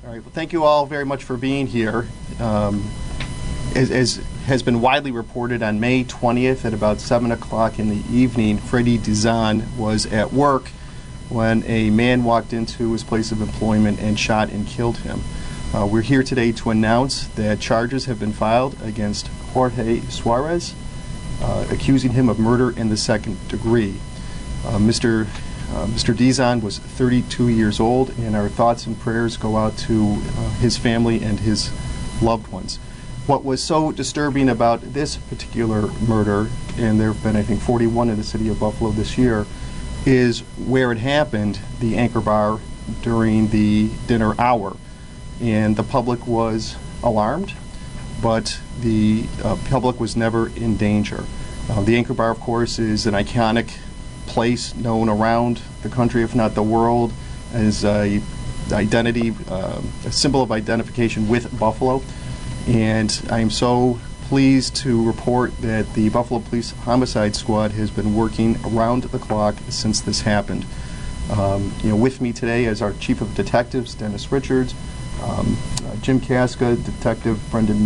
All right. Well, thank you all very much for being here. As has been widely reported, on May 20th at about 7 o'clock in the evening, Freddie Dizon was at work when a man walked into his place of employment and shot and killed him. We're here today to announce that charges have been filed against Jorge Suarez, accusing him of murder in the second degree. Mr. Dizon was 32 years old, and our thoughts and prayers go out to his family and his loved ones. What was so disturbing about this particular murder, and there have been, I think, 41 in the city of Buffalo this year, is where it happened, the Anchor Bar, during the dinner hour. And the public was alarmed, but the public was never in danger. The Anchor Bar, of course, is an iconic place known around the country, if not the world, as a symbol of identification with Buffalo. And I am so pleased to report that the Buffalo Police Homicide Squad has been working around the clock since this happened. With me today is our Chief of Detectives, Dennis Richards, Jim Casca, Detective Brendan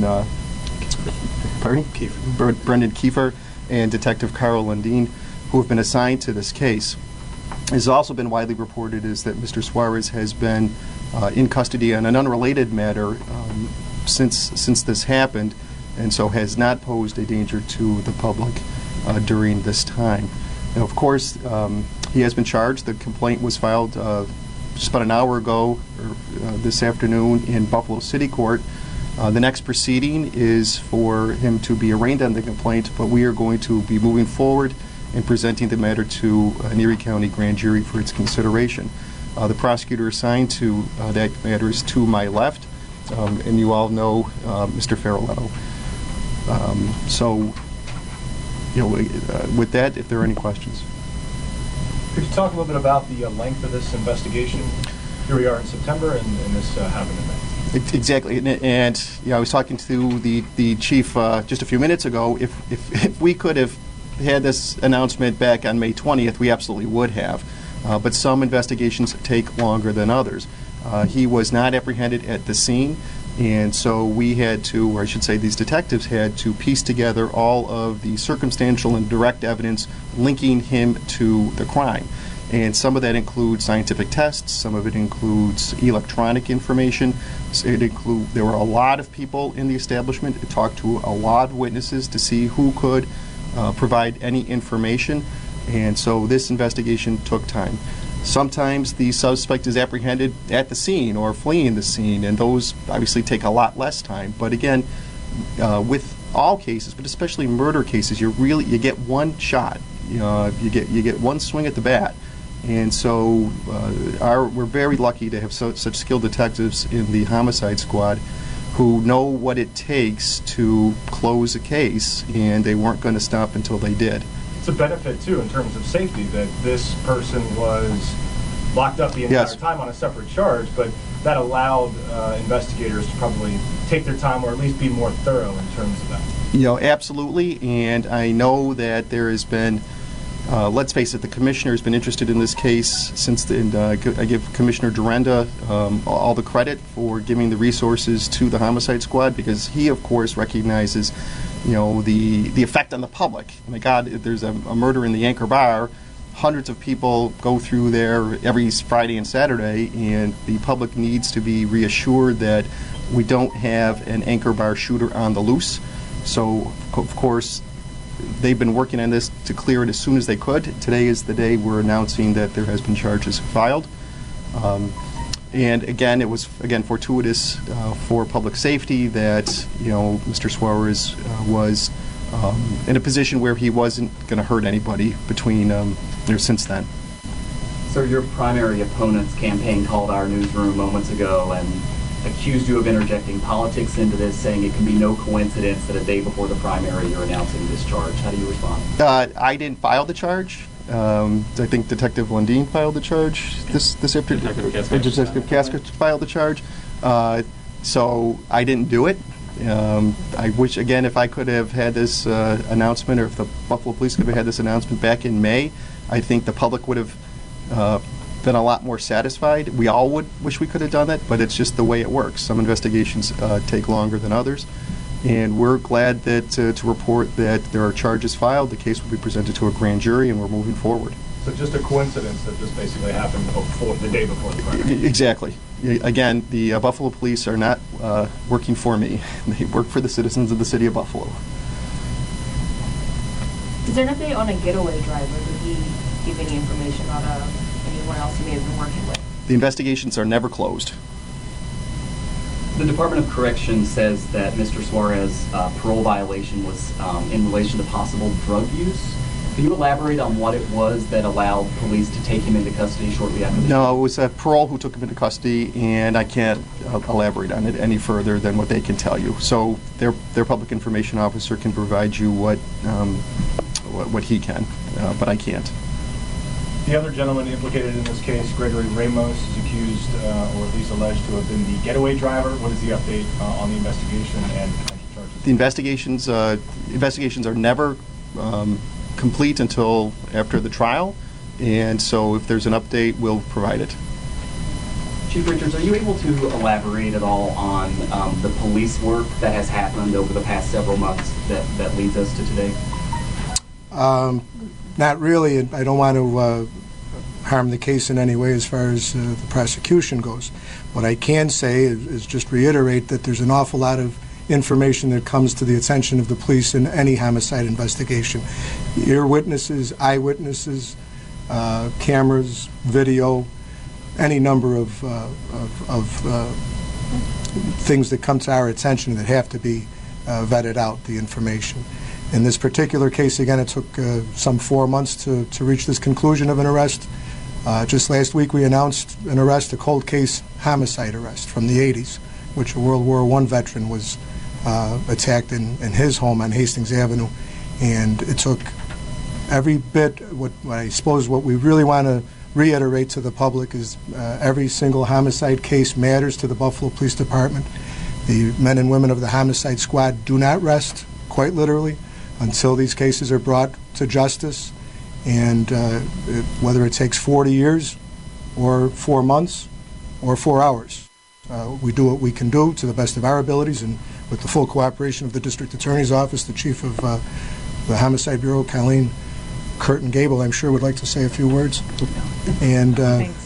Kiefer, and Detective Carl Lundin, who have been assigned to this case. It has also been widely reported is that Mr. Suarez has been in custody on an unrelated matter since this happened, and so has not posed a danger to the public during this time. Now, of course, he has been charged. The complaint was filed just about an hour ago, this afternoon, in Buffalo City Court. The next proceeding is for him to be arraigned on the complaint, but we are going to be moving forward and presenting the matter to an Erie County grand jury for its consideration. The prosecutor assigned to that matter is to my left, and you all know Mr. Farrelletto. With that, if there are any questions. Could you talk a little bit about the length of this investigation? Here we are in September, and this happened in May. Exactly, and I was talking to the chief just a few minutes ago. If we could have had this announcement back on May 20th, we absolutely would have. But some investigations take longer than others. He was not apprehended at the scene, and so we had to, or I should say these detectives had to piece together all of the circumstantial and direct evidence linking him to the crime. And some of that includes scientific tests, some of it includes electronic information. There were a lot of people in the establishment. It talked to a lot of witnesses to see who could provide any information, and so this investigation took time. Sometimes the suspect is apprehended at the scene or fleeing the scene, and those obviously take a lot less time. But again, with all cases, but especially murder cases, you get one shot. You get one swing at the bat, and so we're very lucky to have such skilled detectives in the homicide squad who know what it takes to close a case, and they weren't going to stop until they did. It's a benefit, too, in terms of safety, that this person was locked up the entire time on a separate charge, but that allowed investigators to probably take their time or at least be more thorough in terms of that. Absolutely, and I know that there has been, let's face it, the commissioner has been interested in this case since I give Commissioner Durenda all the credit for giving the resources to the homicide squad, because he, of course, recognizes the effect on the public. My God, if there's a murder in the Anchor Bar, hundreds of people go through there every Friday and Saturday, and the public needs to be reassured that we don't have an Anchor Bar shooter on the loose. So, of course, they've been working on this to clear it as soon as they could. Today is the day we're announcing that there has been charges filed. And again, it was fortuitous for public safety that Mr. Suarez was in a position where he wasn't going to hurt anybody since then. So your primary opponent's campaign called our newsroom moments ago and accused you of interjecting politics into this, saying it can be no coincidence that a day before the primary you're announcing this charge. How do you respond? I didn't file the charge. I think Detective Lundin filed the charge this afternoon. Detective Casca filed the charge. So I didn't do it. I wish, again, if I could have had this announcement, or if the Buffalo Police could have had this announcement back in May, I think the public would have been a lot more satisfied. We all would wish we could have done it, but it's just the way it works. Some investigations take longer than others, and we're glad that to report that there are charges filed. The case will be presented to a grand jury, and we're moving forward. So just a coincidence that this basically happened the day before the primary. Exactly. Again, the Buffalo Police are not working for me. They work for the citizens of the city of Buffalo. Is there an update on a getaway driver? Did he give any information about anyone else he may have been working with? The investigations are never closed. The Department of Corrections says that Mr. Suarez's parole violation was in relation to possible drug use. Can you elaborate on what it was that allowed police to take him into custody shortly after the No, it was parole who took him into custody, and I can't elaborate on it any further than what they can tell you. So their public information officer can provide you what he can, but I can't. The other gentleman implicated in this case, Gregory Ramos, is accused, or at least alleged to have been the getaway driver. What is the update on the investigation and potential charges? The investigations are never complete until after the trial, and so if there's an update, we'll provide it. Chief Richards, are you able to elaborate at all on the police work that has happened over the past several months that leads us to today? Not really. I don't want to harm the case in any way as far as the prosecution goes. What I can say is just reiterate that there's an awful lot of information that comes to the attention of the police in any homicide investigation. Ear witnesses, eyewitnesses, cameras, video, any number of things that come to our attention that have to be vetted out, the information. In this particular case, again, it took some 4 months to reach this conclusion of an arrest. Just last week we announced an arrest, a cold case homicide arrest from the 80s, which a World War I veteran was attacked in his home on Hastings Avenue. And it took every bit, I suppose what we really want to reiterate to the public is every single homicide case matters to the Buffalo Police Department. The men and women of the homicide squad do not rest, quite literally, until these cases are brought to justice. And whether it takes 40 years or 4 months or 4 hours, we do what we can do to the best of our abilities, and with the full cooperation of the District Attorney's Office, the Chief of the Homicide Bureau, Colleen Curtin Gable, I'm sure would like to say a few words. And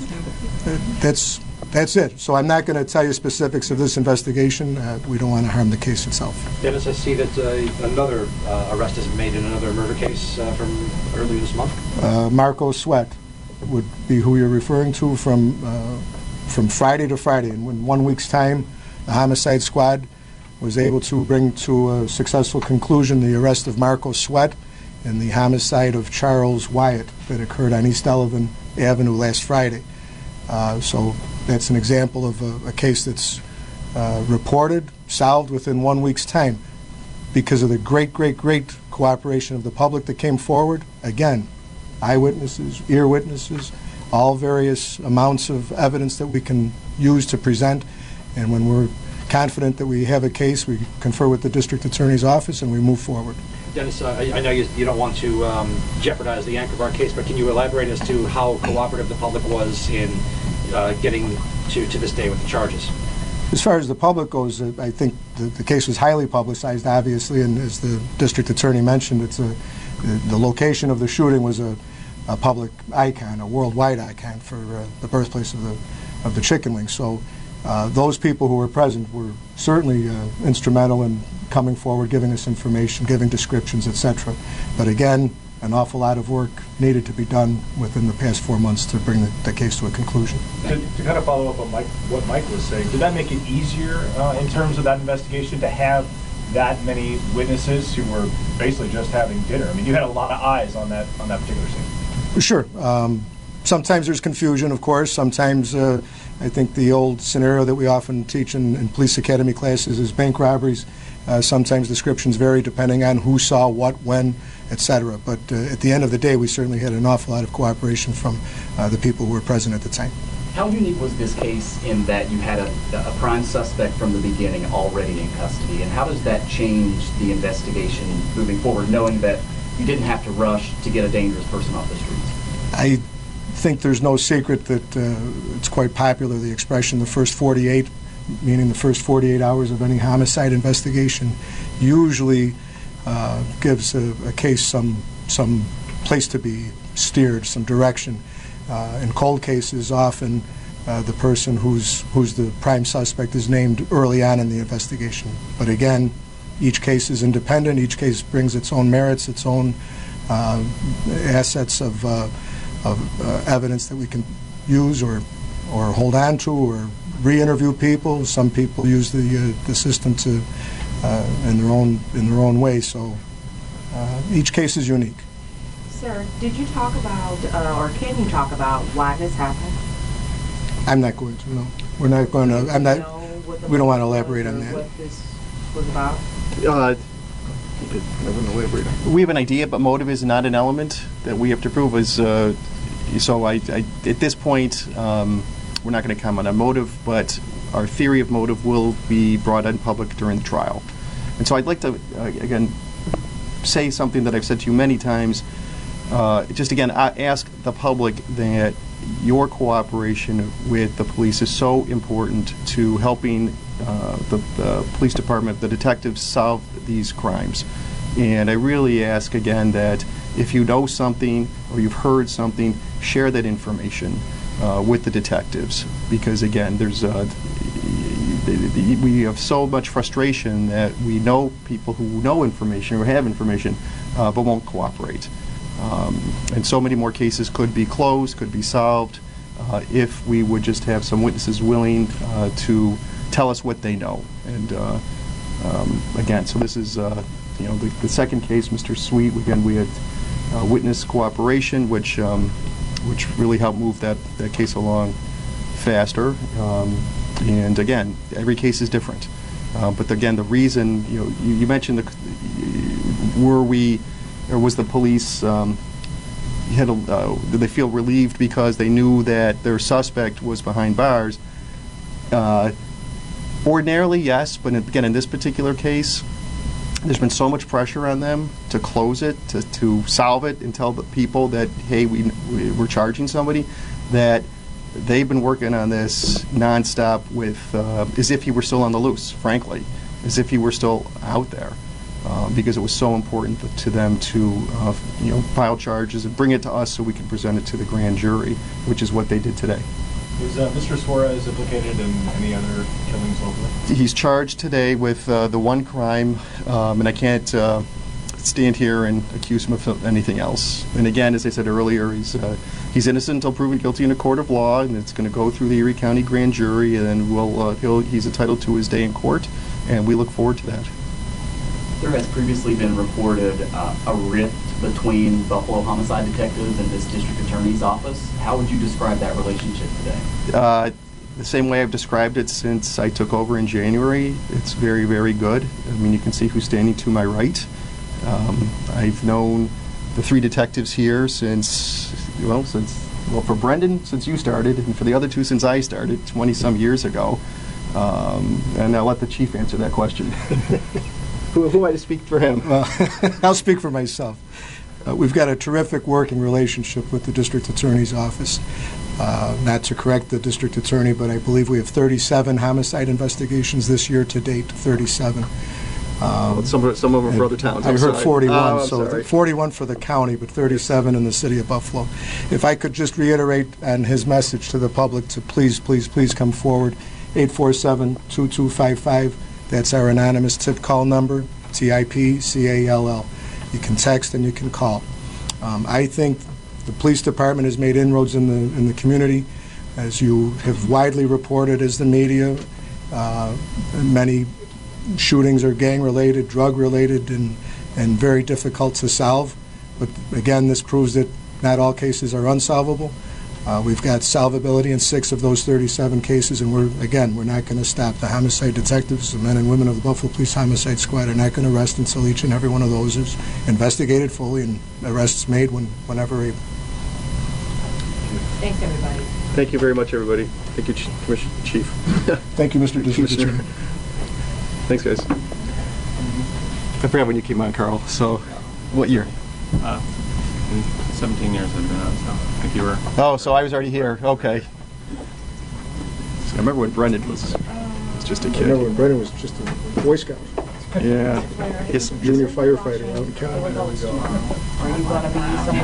that's it. So I'm not going to tell you specifics of this investigation. We don't want to harm the case itself. Dennis, I see that another arrest has been made in another murder case from earlier this month. Marco Sweat would be who you're referring to from Friday to Friday. And in 1 week's time, the homicide squad was able to bring to a successful conclusion the arrest of Marco Sweat and the homicide of Charles Wyatt that occurred on East Sullivan Avenue last Friday. So that's an example of a case that's reported, solved within 1 week's time because of the great cooperation of the public that came forward. Again, eyewitnesses, ear witnesses, all various amounts of evidence that we can use to present. And when we're confident that we have a case, we confer with the District Attorney's Office and we move forward. Dennis, I know you don't want to jeopardize the Anchor Bar case, but can you elaborate as to how cooperative the public was in getting to this day with the charges? As far as the public goes, I think the case was highly publicized, obviously, and as the District Attorney mentioned, the location of the shooting was a public icon, a worldwide icon for the birthplace of the chicken wing. So those people who were present were certainly instrumental in coming forward, giving us information, giving descriptions, etc. But again, an awful lot of work needed to be done within the past 4 months to bring the case to a conclusion. To kind of follow up on what Mike was saying, did that make it easier in terms of that investigation to have that many witnesses who were basically just having dinner? I mean, you had a lot of eyes on that particular scene. Sure. Sometimes there's confusion, of course. Sometimes I think the old scenario that we often teach in police academy classes is bank robberies. Sometimes descriptions vary depending on who saw what, when, etc. But at the end of the day, we certainly had an awful lot of cooperation from the people who were present at the time. How unique was this case in that you had a prime suspect from the beginning already in custody, and how does that change the investigation moving forward, knowing that you didn't have to rush to get a dangerous person off the streets? think there's no secret that it's quite popular, the expression, the first 48, meaning the first 48 hours of any homicide investigation, usually gives a case some place to be steered, some direction. In cold cases, often the person who's the prime suspect is named early on in the investigation. But again, each case is independent. Each case brings its own merits, its own assets of evidence that we can use or hold on to or re-interview people. Some people use the system to in their own way. So each case is unique. Sir, did you talk about, or can you talk about why this happened? I'm not going to. No, we're not going to. I'm not. We don't want to elaborate on that. What this was about? We have an idea, but motive is not an element that we have to prove. So at this point, we're not going to comment on motive, but our theory of motive will be brought in public during the trial. And so I'd like to, again, say something that I've said to you many times. Just again, I ask the public that your cooperation with the police is so important to helping the police department, the detectives, solve these crimes. And I really ask again that if you know something or you've heard something, share that information with the detectives, because again, there's we have so much frustration that we know people who know information or have information but won't cooperate. And so many more cases could be closed, could be solved, if we would just have some witnesses willing to tell us what they know. And again, so this is the second case, Mr. Sweet. Again, we had witness cooperation, which really helped move that case along faster. And again, every case is different. But again, the reason you mentioned was the police did they feel relieved because they knew that their suspect was behind bars? Ordinarily, yes, but again, in this particular case, there's been so much pressure on them to close it, to solve it, and tell the people that, hey, we're charging somebody, that they've been working on this nonstop with, as if he were still on the loose, frankly, as if he were still out there. Because it was so important to them to file charges and bring it to us so we can present it to the grand jury, which is what they did today. Was Mr. Suarez implicated in any other killings locally? He's charged today with the one crime, and I can't stand here and accuse him of anything else. And again, as I said earlier, he's innocent until proven guilty in a court of law, and it's going to go through the Erie County grand jury, and then he's entitled to his day in court, and we look forward to that. There has previously been reported a rift between Buffalo homicide detectives and this district attorney's office. How would you describe that relationship today? The same way I've described it since I took over in January. It's very, very good. I mean, you can see who's standing to my right. I've known the three detectives here since for Brendan, since you started, and for the other two since I started 20-some years ago. And I'll let the chief answer that question. Who am I to speak for him? Well, I'll speak for myself. We've got a terrific working relationship with the district attorney's office. Not to correct the district attorney, but I believe we have 37 homicide investigations this year to date, 37. Some of them for other towns. I heard 41, so 41 for the county, but 37 in the city of Buffalo. If I could just reiterate on his message to the public to please, please, please come forward, 847-2255. That's our anonymous tip call number, TIPCALL. You can text and you can call. I think the police department has made inroads in the community, as you have widely reported as the media. Many shootings are gang-related, drug-related, and very difficult to solve. But again, this proves that not all cases are unsolvable. We've got solvability in 6 of those 37 cases, and we're not going to stop. The homicide detectives, the men and women of the Buffalo Police Homicide Squad, are not going to rest until each and every one of those is investigated fully and arrests made whenever able. Thanks, everybody. Thank you very much, everybody. Thank you, Chief. Thank you, Mr. District Attorney. Thanks, guys. I forgot when you came on, Carl. So, what year? 17 years I've been on, so I think you were. Oh, so I was already here. Okay. I remember when Brendan was just a I kid. remember when Brendan was just a Boy Scout, Yeah. His junior firefighter out in Canada. Are you going to be somewhere